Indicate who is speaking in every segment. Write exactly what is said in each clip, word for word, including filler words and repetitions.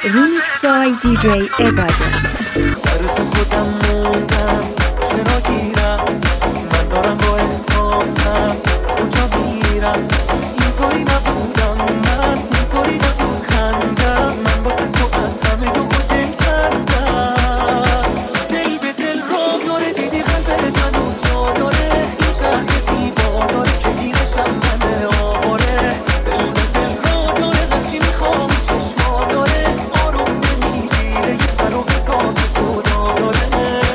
Speaker 1: Remix by دی جی Ebade.
Speaker 2: سر تو خودم موندم چرا گیرم من دارم با احساسم کجا میرم اینطوری نبودم من اینطوری نبود خندم من واسه تو از همه یهو دل کندم دل به دل را داره دیدی قلبت هنوز جا داره این شهر زیبا داره که گیرشم منه آواره دل به دل را داره هرچی میخوام چشما داره آروم نمیگیره یه سر و حساب سودا داره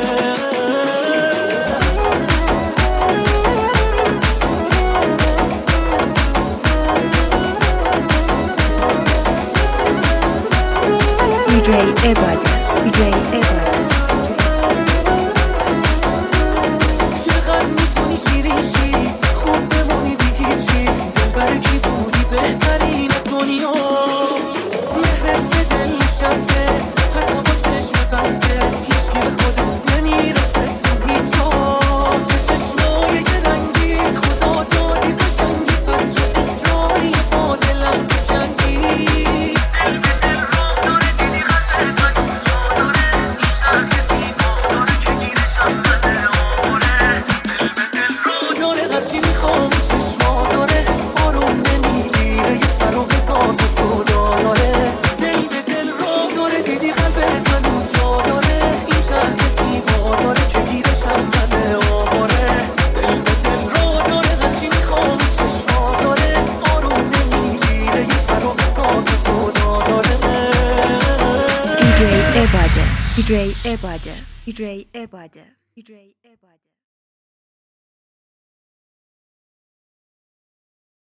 Speaker 1: دی جی Ebade. دی جی Ebade.
Speaker 2: چقدر میتونی شیرین شی خوب بمونی بی هیچی دلبر کی بودی بهترین دنیا مهرت به دل نشسته حتی با چشم بسته هیچکی به خودت نمیرسه تو هیچ جا چه چشمای رنگی خدا دادی قشنگی پس چه اصراری با دلم جنگی دل به دل را داره دیدی قلبت هنوز جا داره این شهر زیبا داره که گیرشم منه آواره دل به دل را داره هرچی میخوام چشما داره آروم نمیگیره یه سر و هزار تا سودا داره دل به دل را داره دیدی قلبت هنوز جا داره این شهر زیبا داره که گیرشم منه آواره دل به دل را داره هرچی میخوام چشما داره آروم نمیگیره یه سر و هزار تا سودا داره
Speaker 1: دی جی Ebade. دی جی Ebade. دی جی Ebade. دی جی Ebade.